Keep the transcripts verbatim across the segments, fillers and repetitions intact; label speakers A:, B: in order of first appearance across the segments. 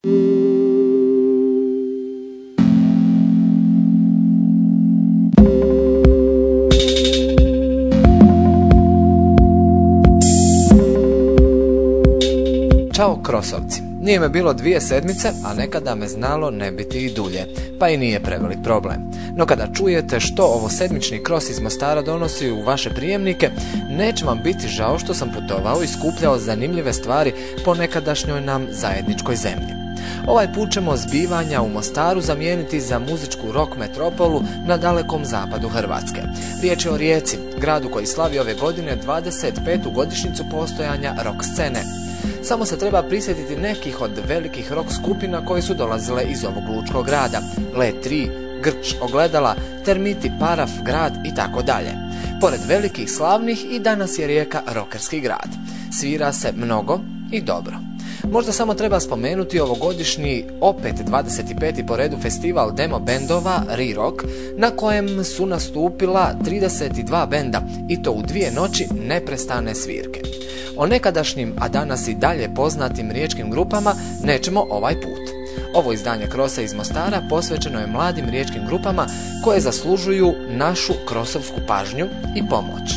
A: Ćao Krosovci, nije me bilo dvije sedmice, a nekada me znalo ne biti i dulje, pa i nije prevelik problem. No kada čujete što ovo sedmični Kros iz Mostara donosi u vaše prijemnike, neće vam biti žao što sam putovao i skupljao zanimljive stvari po nekadašnjoj nam zajedničkoj zemlji. Ovaj put ćemo zbivanja u Mostaru zamijeniti za muzičku rock metropolu na dalekom zapadu Hrvatske. Riječ je o Rijeci, gradu koji slavi ove godine dvadeset petu godišnjicu postojanja rock scene. Samo se treba prisjetiti nekih od velikih rock skupina koje su dolazile iz ovog lučkog grada. Let tri, Grč, Ogledala, Termiti, Paraf, Grad i tako dalje. Pored velikih slavnih i danas je Rijeka rockerski grad. Svira se mnogo i dobro. Možda samo treba spomenuti ovogodišnji, opet dvadeset peti po redu festival demo bendova Re-Rock, na kojem su nastupila trideset dva benda i to u dvije noći neprestane svirke. O nekadašnjim, a danas i dalje poznatim riječkim grupama nećemo ovaj put. Ovo izdanje Krosa iz Mostara posvećeno je mladim riječkim grupama koje zaslužuju našu krosovsku pažnju i pomoć.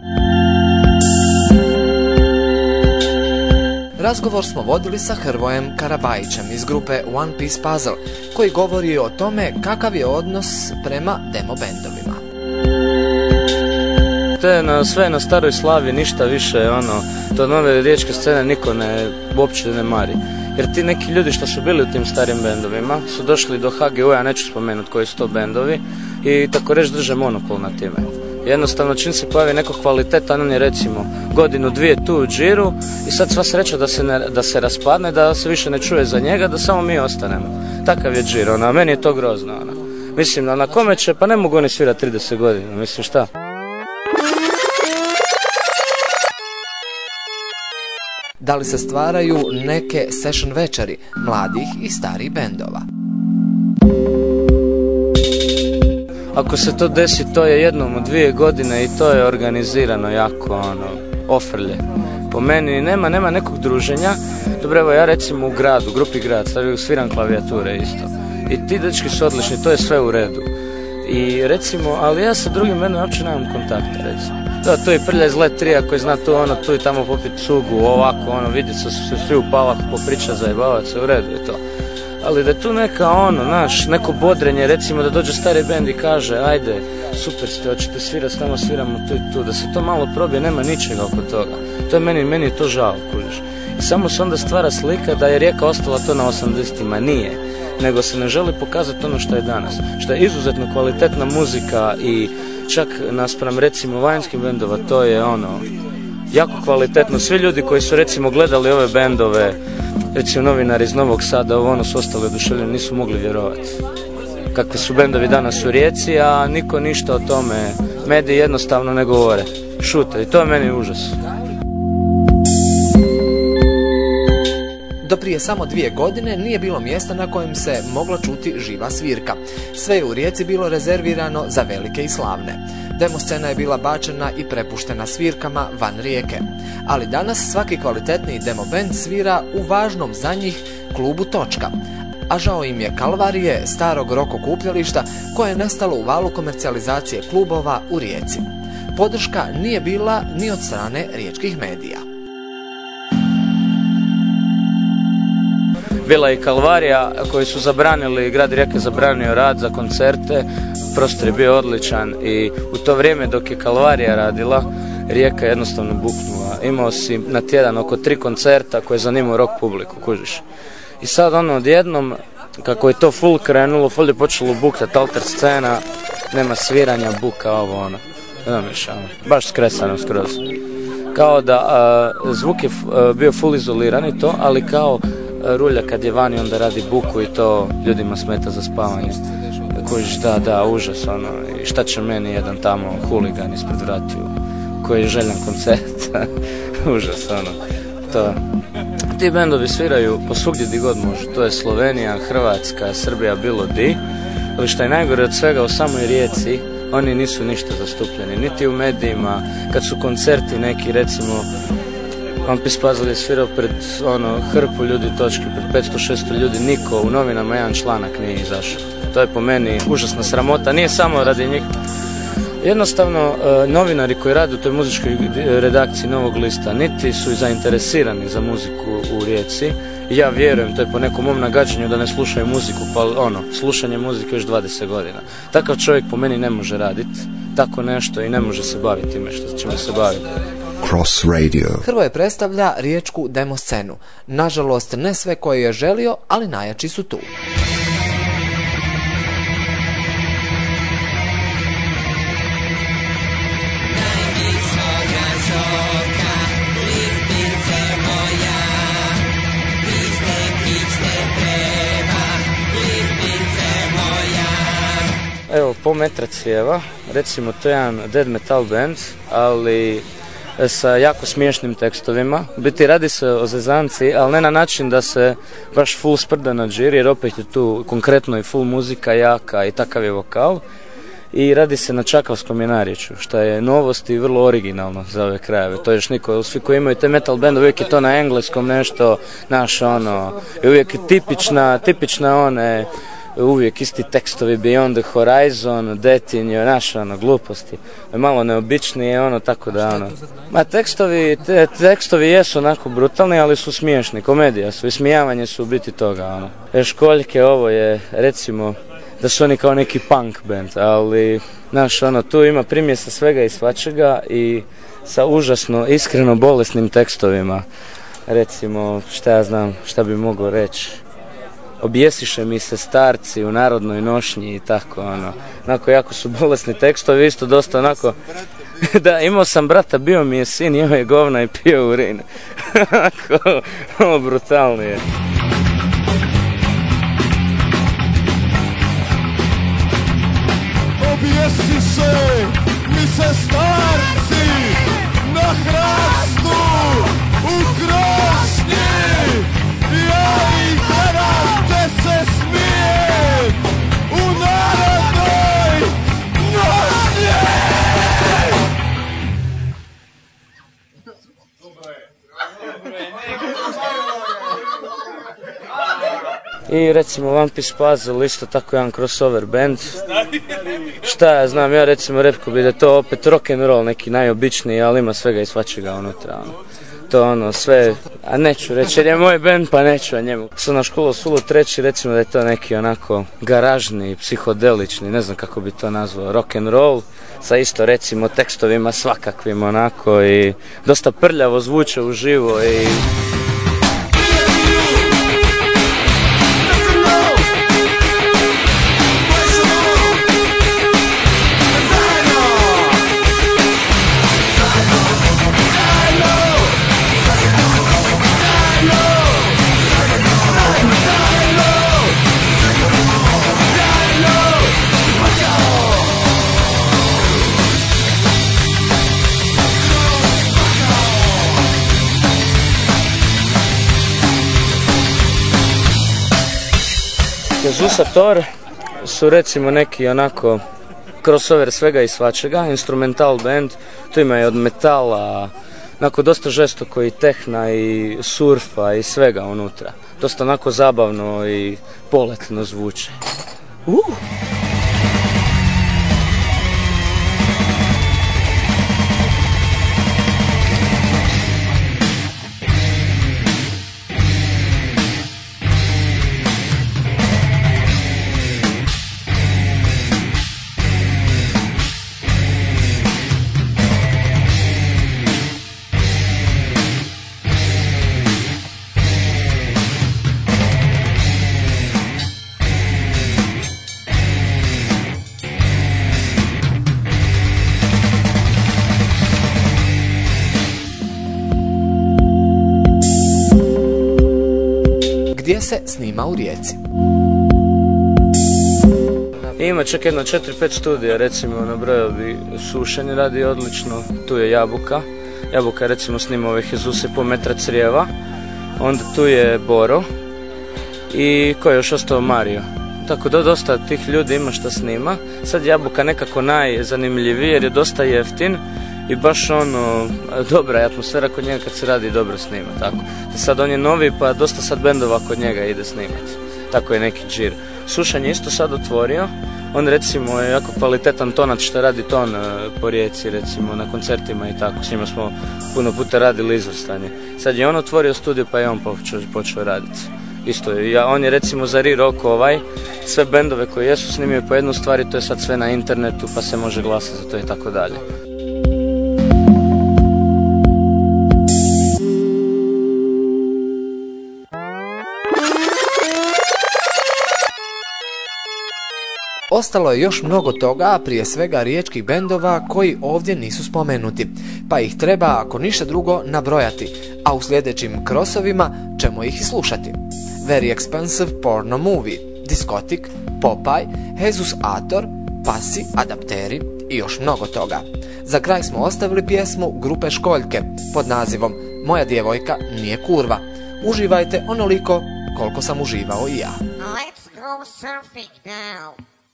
A: Razgovor smo vodili sa Hrvojem Karabajićem iz grupe One Piece Puzzle, koji govori o tome kakav je odnos prema demo bendovima.
B: To je na, sve na staroj slavi, ništa više, ono, to nove riječke scene niko ne, uopće ne mari. Jer ti neki ljudi što su bili u tim starim bendovima su došli do H G U, ja neću spomenuti koji su to bendovi, i tako reći drže monopol na time. Jednostavno čim se pojavi neko kvalitetan, on je recimo godinu, dvije tu u džiru i sad sva sreća da se, ne, da se raspadne, da se više ne čuje za njega, da samo mi ostanemo. Takav je džir, ono, a meni je to grozno, ono. Mislim, na kome će, pa ne mogu oni svirati trideset godina, mislim šta?
A: Da li se stvaraju neke session večeri mladih i starih bendova?
B: Ako se to desi, to je jednom u dvije godine i to je organizirano jako, ono, ofrlje. Po meni nema, nema nekog druženja. Dobro, evo ja recimo u gradu, grupi Grad, stavio sviram klavijature isto. I ti dečki su odlični, to je sve u redu. I recimo, ali ja sa drugim bendom uopće nemam kontakta, recimo. Da, tu je Prlja iz Let tri koji zna tu ono, tu i tamo popit cugu, ovako, ono, vidjeti se su svi u palahu, popriča, zajebavati se, u redu je to. Ali da je tu neka ono, naš, neko bodrenje, recimo da dođe stari bend i kaže, ajde, super ste, hoćete svirati, s nama sviramo tu i tu, da se to malo probije, nema ničega oko toga. To je meni, meni je to žao, kužiš. I samo se onda stvara slika da je Rijeka ostala to na osamdesetima, nije. Nego se ne želi pokazati ono što je danas, što je izuzetno kvalitetna muzika i čak naspram recimo vanjskih bendova, to je ono, jako kvalitetno. Svi ljudi koji su recimo gledali ove bendove, recimo novinari iz Novog Sada, ovo ono su ostali oduševljeni, nisu mogli vjerovati kakvi su bendovi danas u Rijeci, a niko ništa o tome, mediji jednostavno ne govore, šute i to je meni užas.
A: Do prije samo dvije godine nije bilo mjesta na kojem se mogla čuti živa svirka. Sve je u Rijeci bilo rezervirano za velike i slavne. Demo scena je bila bačena i prepuštena svirkama van Rijeke. Ali danas svaki kvalitetni demo band svira u važnom za njih klubu Točka. A žao im je kalvarije starog rock okupljališta koje je nestalo u valu komercijalizacije klubova u Rijeci. Podrška nije bila ni od strane riječkih medija.
B: Bila je i kalvarija koji su zabranili, grad Rijeka zabranio rad za koncerte, prostor je bio odličan i u to vrijeme dok je kalvarija radila, Rijeka je jednostavno buknula. Imao si na tjedan oko tri koncerta koje zanimaju rock publiku, kužiš. I sad ono odjednom, kako je to full krenulo, full je počelo bukati alter scena, nema sviranja, buka, ovo ono, znaš, baš skresano skroz. Kao da a, zvuk je a, bio full izoliran i to, ali kao rulja kad je vani onda radi buku i to ljudima smeta za spavanje. Kužiš, da, da, užas, ono, i šta će meni jedan tamo huligan ispred vratiju koji je željan koncert, užas, ono, to. Ti bendovi sviraju posvugdje di god može, to je Slovenija, Hrvatska, Srbija, bilo di, ali što je najgore od svega u samoj Rijeci, oni nisu ništa zastupljeni, niti u medijima, kad su koncerti neki, recimo, Vampis Puzzle je svirao pred ono, hrpu ljudi točki, pred petsto šesto ljudi, niko u novinama jedan članak nije izašao. To je po meni užasna sramota, nije samo radi njih. Jednostavno, novinari koji rade u toj muzičkoj redakciji Novog lista niti su zainteresirani za muziku u Rijeci. Ja vjerujem, to je po nekom mom nagađanju da ne slušaju muziku, pa ono, slušanje muzike još dvadeset godina. Takav čovjek po meni ne može raditi tako nešto i ne može se baviti time što ćemo se baviti.
C: Cross Radio.
A: Hrvoje predstavlja riječku demo scenu. Nažalost, ne sve koje je želio, ali najjači su tu.
B: Evo, pol metra crijeva, recimo to je jedan dead metal band, ali sa jako smiješnim tekstovima. Biti radi se o zezanci, ali ne na način da se baš full sprda na džir, jer opet je tu konkretno i full muzika jaka i takav je vokal. I radi se na čakavskom je narječju, što je novost i vrlo originalno za ove krajeve. To je još niko, svi koji imaju te metal band, uvijek je to na engleskom nešto, naš ono, i uvijek je tipična, tipična one, uvijek isti tekstovi, Beyond the Horizon, Death in Your, naš ono, gluposti. Malo neobičnije, ono, tako da, ono. Ma tekstovi, te, tekstovi jesu onako brutalni, ali su smiješni, komedija su, ismijavanje su u biti toga, ono. E, školjke, ovo je, recimo, da su oni kao neki punk band, ali, znaš, ono, tu ima primjesa svega i svačega i sa užasno, iskreno bolesnim tekstovima. Recimo, šta ja znam, šta bi mogao reći. Objesiše mi se starci u narodnoj nošnji i tako, ono. Onako, jako su bolesni tekstovi, isto dosta onako. Da, imao sam brata, bio mi je sin, jeo je govna i pio urin. Onako, ovo brutalno je.
D: Objesiše mi se starci na hrastu u krošnji. Ja ih gledam te se smije u narodnoj nošnji.
B: I recimo Vampis Puzzle, isto tako jedan crossover band. Šta ja znam, ja recimo rekao bi da je to opet rock and roll, neki najobičniji, ali ima svega i svačega unutra. Ono. To ono sve, a neću reći jer je moj band pa neću o njemu. Su na školu Sulu treći, recimo da je to neki onako garažni, psihodelični, ne znam kako bi to nazvao, rock and roll, sa isto recimo tekstovima svakakvim onako i dosta prljavo zvuče uživo i... Jezusa Thor su recimo neki onako crossover svega i svačega, instrumental band, tu ima i od metala, onako dosta žestoko i tehna i surfa i svega unutra. Dosta onako zabavno i poletno zvuče. Uh!
A: Gdje se snima u Rijeci?
B: Ima čak jedno četiri pet studija, recimo nabrojao bi Sušenje radi odlično, tu je Jabuka. Jabuka recimo snima ove Jezuse po metra crijeva, onda tu je Boro i ko je još ostao, Mario. Tako da dosta tih ljudi ima šta snima. Sad Jabuka nekako najzanimljiviji jer je dosta jeftin i baš ono, dobra je atmosfera kod njega kad se radi dobro snima, tako. Da sad on je novi pa dosta sad bendova kod njega ide snimati, tako je neki džir. Sušanj je isto sad otvorio, on recimo je jako kvalitetan tonac što radi ton po Rijeci recimo na koncertima i tako, s njima smo puno puta radili izvrstanje. Sad je on otvorio studio pa je on počeo, počeo raditi. Isto je, ja, on je recimo za Riroko ovaj, sve bendove koji jesu snimio po jednu stvari, to je sad sve na internetu pa se može glasati za to i tako dalje.
A: Ostalo je još mnogo toga, prije svega riječkih bendova koji ovdje nisu spomenuti, pa ih treba, ako ništa drugo, nabrojati, a u sljedećim krosovima ćemo ih i slušati. Very Expensive Porno Movie, Diskotik, Popaj, Jesus Ator, Pasi, Adapteri i još mnogo toga. Za kraj smo ostavili pjesmu grupe Školjke pod nazivom Moja djevojka nije kurva. Uživajte onoliko koliko sam uživao i ja.
C: Let's go surfing now.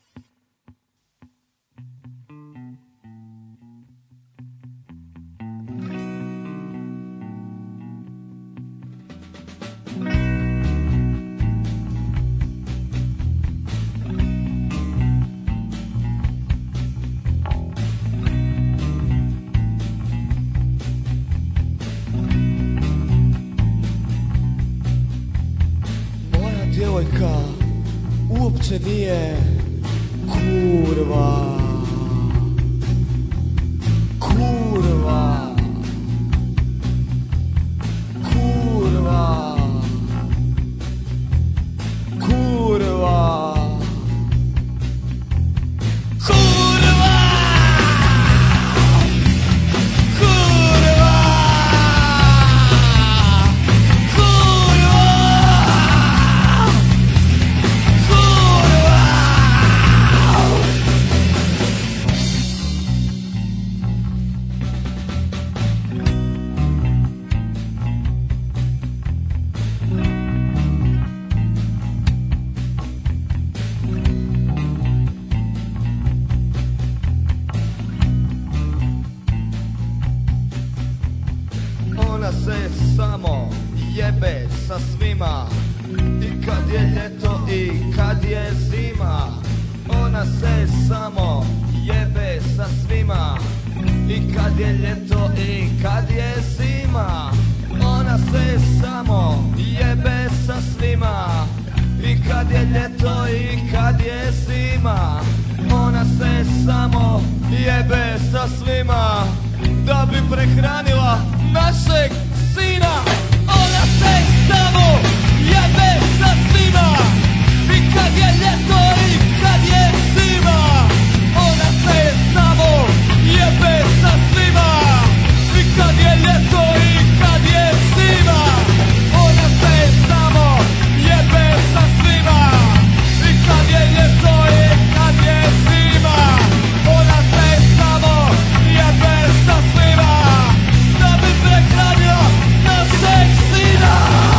D: Djevojka uopće nije kurva, kurva, kurva, kurva, kurva, samo jebe sa svima, i kad je ljeto i kad je zima. Ona se samo jebe sa svima, i kad je ljeto i kad je zima. Ona se samo jebe sa svima, i kad je ljeto i kad je zima. Ona se samo jebe sa svima, da bi prehranila našeg sina. Ona se samo jebe sa svima, i kad je ljeto i kad je zima. Ona se samo jebe sa svima, i kad je ljeto i kad je zima. Ona se samo jebe sa svima, i kad je ljeto i kad je zima. Ona se samo jebe sa svima, da bi prehranila našeg sina.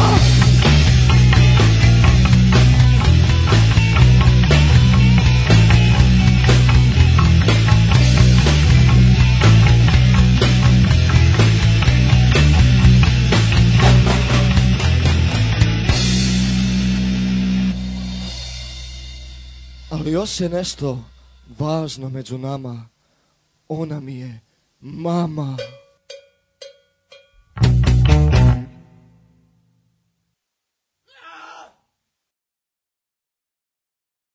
D: Ali još je nešto važno među nama. Ona mi je mama.